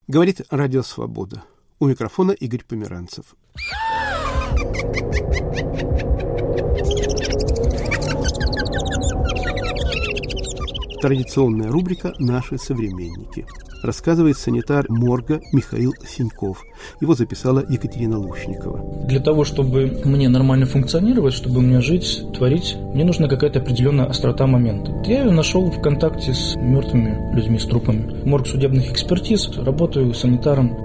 Говорит Радио Свобода. У микрофона Игорь Померанцев. Традиционная рубрика «Наши современники». Рассказывает санитар морга Михаил Синьков. Его записала Екатерина Лушникова. Для того, чтобы мне нормально функционировать, чтобы мне жить, творить, мне нужна какая-то определенная острота момента. Я ее нашел в контакте с мертвыми людьми, с трупами. Морг судебных экспертиз, работаю санитаром.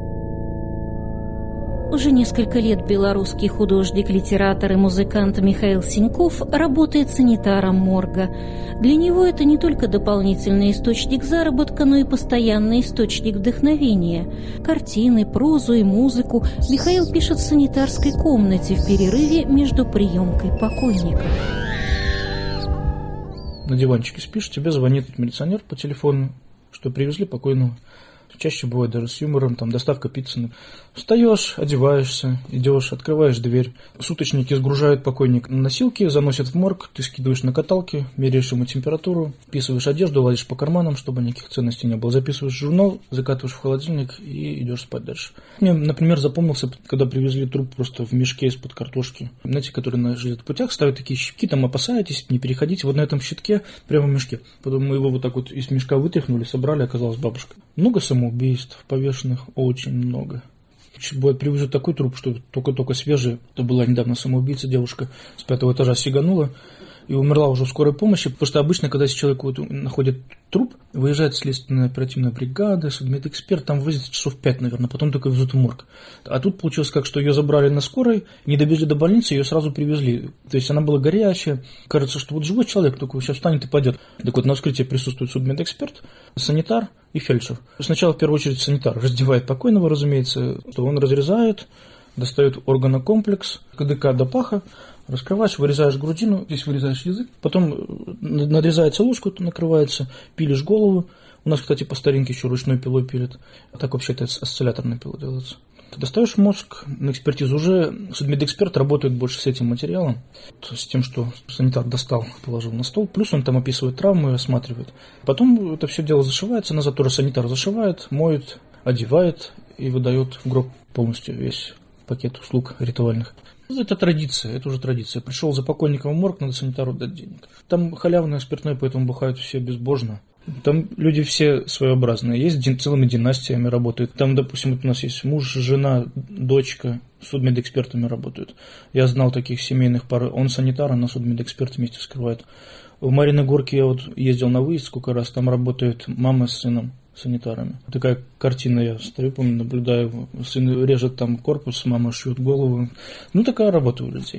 Уже несколько лет белорусский художник, литератор и музыкант Михаил Синьков работает санитаром морга. Для него это не только дополнительный источник заработка, но и постоянный источник вдохновения. Картины, прозу и музыку Михаил пишет в санитарской комнате в перерыве между приемкой покойников. На диванчике спишь, тебе звонит милиционер по телефону, что привезли покойного. Чаще бывает даже с юмором, там, доставка пиццы. Встаешь, одеваешься, идешь, открываешь дверь. Суточники сгружают покойника на носилки, заносят в морг, ты скидываешь на каталке, меряешь ему температуру, вписываешь одежду, ладишь по карманам, чтобы никаких ценностей не было. Записываешь журнал, закатываешь в холодильник и идешь спать дальше. Мне, например, запомнился, когда привезли труп просто в мешке из-под картошки. Знаете, которые на железных ставят такие щитки, там опасаетесь, не переходите. Вот на этом щитке, прямо в мешке. Потом мы его вот так вот из мешка вытряхнули, собрали, оказалась бабушка. Много самоубийств повешенных, очень много. Бывает, привезут такой труп, что только-только свежий. Это была недавно самоубийца, девушка с 5-го этажа сиганула и умерла уже в скорой помощи, потому что обычно, когда человеку находят труп, выезжает следственная оперативная бригада, судмедэксперт, там возится часов 5, наверное, потом только везут в морг. А тут получилось как, что ее забрали на скорой, не довезли до больницы, ее сразу привезли. То есть она была горячая, кажется, что вот живой человек, только сейчас встанет и пойдет. Так вот, на вскрытии присутствует судмедэксперт, санитар и фельдшер. Сначала, в первую очередь, санитар раздевает покойного, разумеется, то он разрезает, достает органокомплекс, КДК до паха, раскрываешь, вырезаешь грудину, здесь вырезаешь язык, потом надрезается ложку, накрывается, пилишь голову. У нас, кстати, по старинке еще ручной пилой пилят, а так вообще-то осцилляторная пила делается. Ты достаешь мозг на экспертизу, уже судмедэксперт работает больше с этим материалом, с тем, что санитар достал, положил на стол, плюс он там описывает травму и осматривает. Потом это все дело зашивается, назад тоже санитар зашивает, моет, одевает и выдает в гроб полностью весь пакет услуг ритуальных. Это традиция, это уже традиция. Пришел за покойником в морг, надо санитару дать денег. Там халявное спиртное, поэтому бухают все безбожно. Там люди все своеобразные. Есть целыми династиями работают. Там, допустим, вот у нас есть муж, жена, дочка, судмедэкспертами работают. Я знал таких семейных пар. Он санитар, она судмедэксперт вместе скрывает. В Мариной Горке я вот ездил на выезд сколько раз. Там работают мама с сыном санитарами. Такая картина, я стою, помню, наблюдаю. Сын режет там корпус, мама шьет голову. Ну, такая работа у людей.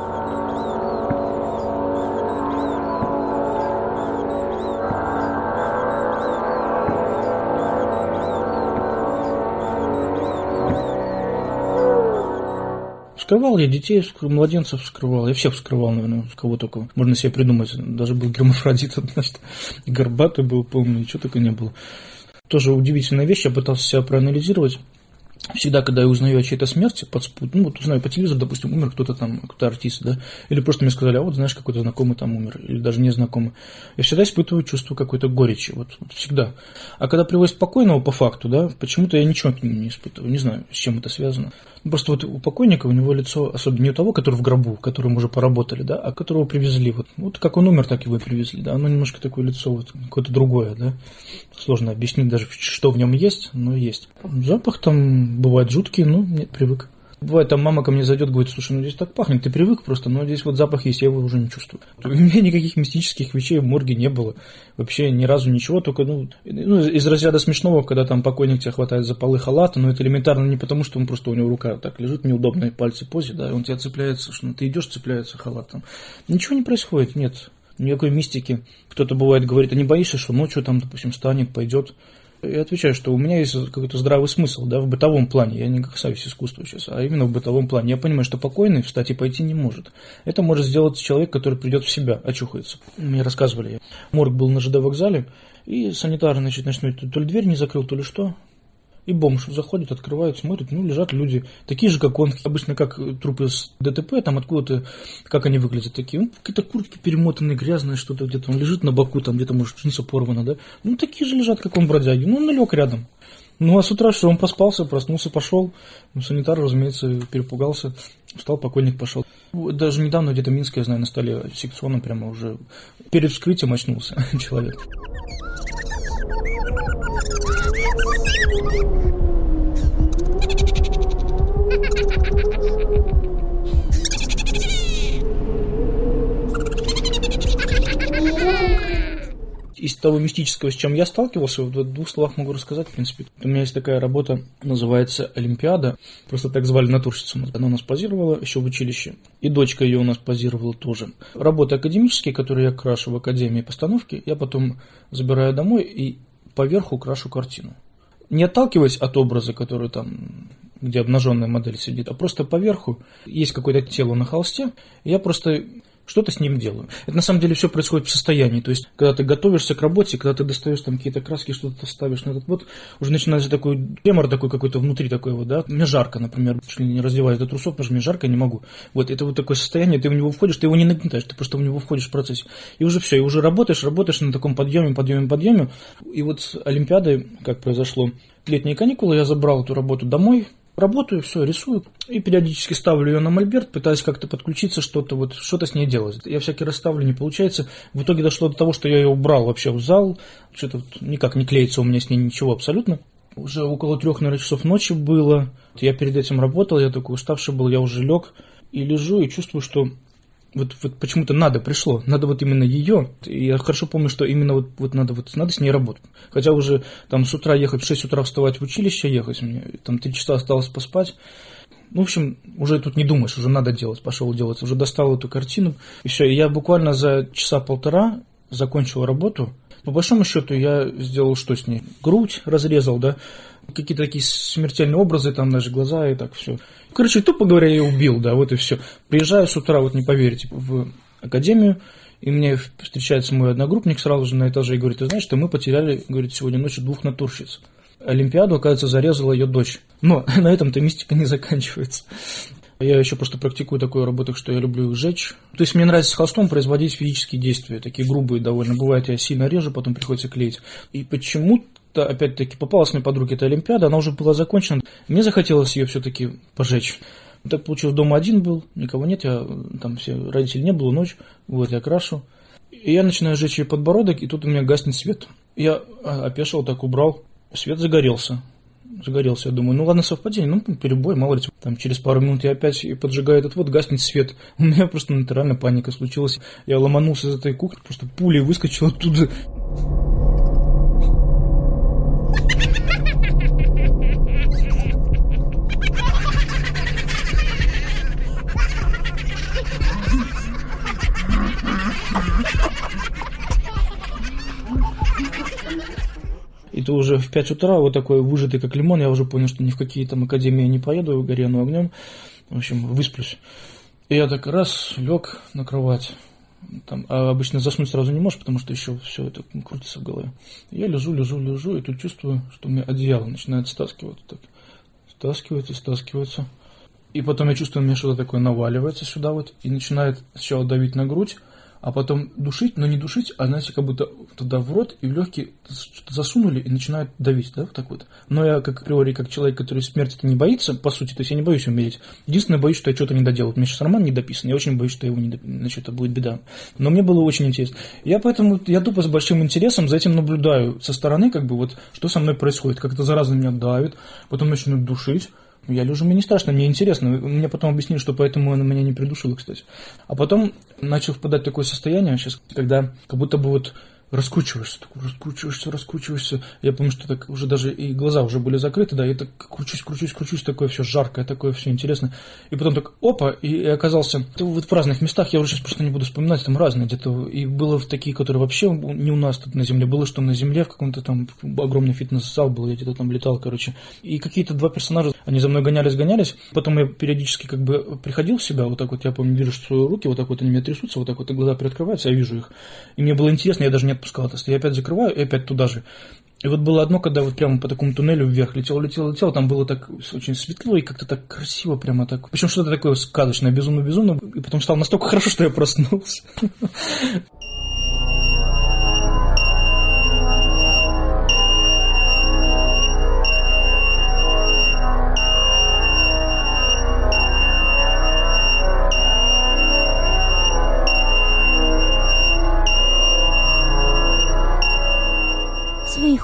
Вскрывал я детей, младенцев вскрывал, я всех вскрывал, наверное, с кого только можно себе придумать. Даже был гермафродит, значит, горбатый был, помню, ничего только не было. Тоже удивительная вещь, я пытался себя проанализировать. Всегда, когда я узнаю о чьей-то смерти, ну вот узнаю по телевизору, допустим, умер кто-то там, какой-то артист, да, или просто мне сказали, а вот знаешь, какой-то знакомый там умер, или даже незнакомый. Я всегда испытываю чувство какой-то горечи, вот всегда. А когда привозят покойного по факту, да, почему-то я ничего к нему не испытываю, не знаю, с чем это связано. Просто вот у покойника, у него лицо, особенно не у того, который в гробу, которым уже поработали, да, а которого привезли. Вот как он умер, так его и привезли, да, оно немножко такое лицо, вот, какое-то другое, да. Сложно объяснить даже, что в нем есть, но есть. Запах там бывает жуткий, но нет, привык. Бывает, там мама ко мне зайдет, говорит, слушай, ну здесь так пахнет, ты привык просто, но здесь вот запах есть, я его уже не чувствую. У меня никаких мистических вещей в морге не было, вообще ни разу ничего, только, ну из разряда смешного, когда там покойник тебя хватает за полы халата, но это элементарно не потому, что он просто у него рука так лежит, неудобные пальцы позе, да, и он тебя цепляется, что ты идешь, цепляется халат там. Ничего не происходит, нет, никакой мистики. Кто-то бывает говорит, а не боишься, что ночью там, допустим, встанет, пойдет. Я отвечаю, что у меня есть какой-то здравый смысл, да, в бытовом плане. Я не касаюсь искусства сейчас, а именно в бытовом плане. Я понимаю, что покойный встать и пойти не может. Это может сделать человек, который придет в себя, очухается. Мне рассказывали. Морг был на ЖД вокзале, и санитар, значит, ночной то ли дверь не закрыл, то ли что. И бомж заходит, открывает, смотрит, ну, лежат люди, такие же, как он, обычно как трупы с ДТП, там откуда-то, как они выглядят такие, ну, какие-то куртки перемотанные, грязные, что-то где-то, он лежит на боку, там где-то, может, джинса порвана, да, ну, такие же лежат, как он, бродяги, ну, он лег рядом. Ну, а с утра что, он проснулся, пошел. Ну, санитар, разумеется, перепугался. Встал, покойник пошел. Даже недавно где-то в Минске, я знаю, на столе секционном прямо уже перед вскрытием очнулся человек. Из того мистического, с чем я сталкивался, в 2 словах могу рассказать, в принципе. У меня есть такая работа, называется «Олимпиада». Просто так звали натурщицу. Она у нас позировала еще в училище. И дочка ее у нас позировала тоже. Работы академические, которые я крашу в академии постановки, я потом забираю домой и поверху крашу картину. Не отталкиваясь от образа, который там, где обнаженная модель сидит, а просто поверху есть какое-то тело на холсте, и я просто что-то с ним делаю. Это на самом деле все происходит в состоянии. То есть, когда ты готовишься к работе, когда ты достаешь там какие-то краски, что-то ставишь на этот вот, уже начинается такой тремор такой какой-то внутри такой вот, да. Мне жарко, например, чуть ли не раздеваюсь до трусов, потому что мне жарко, я не могу. Вот это вот такое состояние, ты в него входишь, ты его не нагнетаешь, ты просто в него входишь в процессе. И уже все, и уже работаешь на таком подъеме. И вот с Олимпиадой, как произошло, летние каникулы, я забрал эту работу домой. Работаю, все, рисую, и периодически ставлю ее на мольберт, пытаюсь как-то подключиться, что-то с ней делать. Я всякий раз ставлю, не получается. В итоге дошло до того, что я ее убрал вообще в зал, что-то никак не клеится у меня с ней ничего абсолютно. Уже около 3, наверное, часов ночи было. Я перед этим работал, я такой уставший был, я уже лег и лежу, и чувствую, что вот почему-то пришло, надо вот именно ее. И я хорошо помню, что именно надо с ней работать. Хотя уже там с утра ехать, в 6 утра вставать в училище ехать мне, там 3 часа осталось поспать. Ну, в общем, уже тут не думаешь, уже надо делать, пошел делать. Уже достал эту картину, и все. И я буквально за 1-1.5 часа закончил работу. По большому счету я сделал что с ней? Грудь разрезал, да, какие-то такие смертельные образы, там даже глаза и так все. Короче, тупо говоря, я убил, да, вот и все. Приезжаю с утра, вот не поверите, в академию, и мне встречается мой одногруппник сразу же на этаже и говорит: ты знаешь, что мы потеряли, говорит, сегодня ночью 2 натурщиц. Олимпиаду, оказывается, зарезала ее дочь. Но на этом-то мистика не заканчивается. Я еще просто практикую такую работу, что я люблю их сжечь. То есть мне нравится с холстом производить физические действия, такие грубые довольно. Бывает, я сильно режу, потом приходится клеить. И почему-то, опять-таки, попалась мне под руки эта Олимпиада, она уже была закончена. Мне захотелось ее все-таки пожечь. Так получилось, дома один был, никого нет, там все родителей не было, ночь, вот я крашу. И я начинаю сжечь ее подбородок, и тут у меня гаснет свет. Я опешил, так убрал, свет загорелся. Я думаю, ну ладно, совпадение, перебой, мало ли, там через пару минут я опять поджигаю этот гаснет свет. У меня просто натурально паника случилась. Я ломанулся из этой кухни, просто пулей выскочил оттуда. И то уже в 5 утра, вот такой выжатый как лимон, я уже понял, что ни в какие там академии не поеду, горяну огнем. В общем, высплюсь. И я так раз лег на кровать. Там, а обычно заснуть сразу не можешь, потому что еще все это крутится в голове. Я лежу, и тут чувствую, что у меня одеяло начинает стаскивать. Так. Стаскивается. И потом я чувствую, у меня что-то такое наваливается сюда вот, и начинает сначала давить на грудь, а потом душить, но не душить, а, знаете, как будто туда в рот и в легкие что-то засунули и начинает давить, да, вот так вот. Но я, как априори, как человек, который смерти-то не боится, по сути, то есть я не боюсь умереть. Единственное, боюсь, что я что-то не доделал. У меня сейчас роман не дописан, я очень боюсь, что его не дописан, значит, это будет беда. Но мне было очень интересно. Я тупо с большим интересом за этим наблюдаю со стороны, как бы вот, что со мной происходит, как это заразно меня давит, потом начнут душить. Я лежу, мне не страшно, мне интересно. Мне потом объяснили, что поэтому она меня не придушила, кстати. А потом начал впадать в такое состояние сейчас, когда как будто бы вот раскручиваешься. Я помню, что так уже даже и глаза уже были закрыты, да, и так кручусь, такое все жаркое, такое все интересное. И потом так, опа, и оказался вот в разных местах, я уже сейчас просто не буду вспоминать, там разные где-то. И было такие, которые вообще не у нас тут на земле, было, что на земле в каком-то там огромный фитнес-зал был, я где-то там летал, короче. И какие-то 2 персонажа, они за мной гонялись. Потом я периодически как бы приходил в себя, вот так вот, я помню, вижу, что руки вот так вот они меня трясутся, вот так вот, и глаза приоткрываются, я вижу их. И мне было интересно, я даже не отпускал это. Я опять закрываю, и опять туда же. И вот было одно, когда вот прямо по такому туннелю вверх летел, там было так очень светло и как-то так красиво, прямо так. Причем что-то такое сказочное, безумно. И потом стало настолько хорошо, что я проснулся.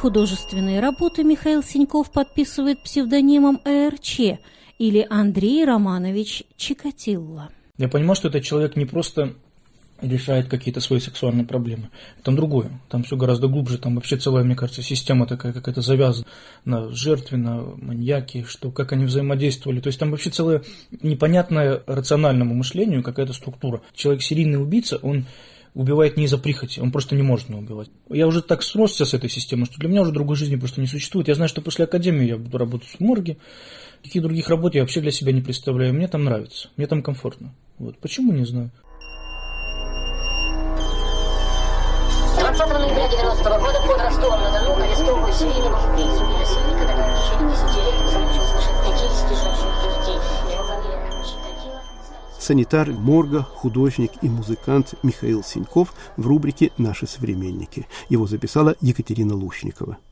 художественные работы Михаил Синьков подписывает псевдонимом АРЧ или Андрей Романович Чикатило. Я понимаю, что этот человек не просто решает какие-то свои сексуальные проблемы. Там другое, там все гораздо глубже, там вообще целая, мне кажется, система такая какая-то завязана на жертве, на маньяке, что как они взаимодействовали. То есть там вообще целая непонятная рациональному мышлению какая-то структура. Человек серийный убийца, он убивает не из-за прихоти, он просто не может не убивать. Я уже так сросся с этой системой, что для меня уже другой жизни просто не существует. Я знаю, что после академии я буду работать в морге, каких других работ я вообще для себя не представляю. Мне там нравится, мне там комфортно. Вот. Почему, не знаю. 20 ноября 90-го года под Ростовом-на-Дону арестовывают серийного убийцу и насильника, который в течение 10 лет замучил свыше 50 женщин и детей. Его фамилия Чикатило. Санитар морга, художник и музыкант Михаил Синьков в рубрике «Наши современники». Его записала Екатерина Лушникова.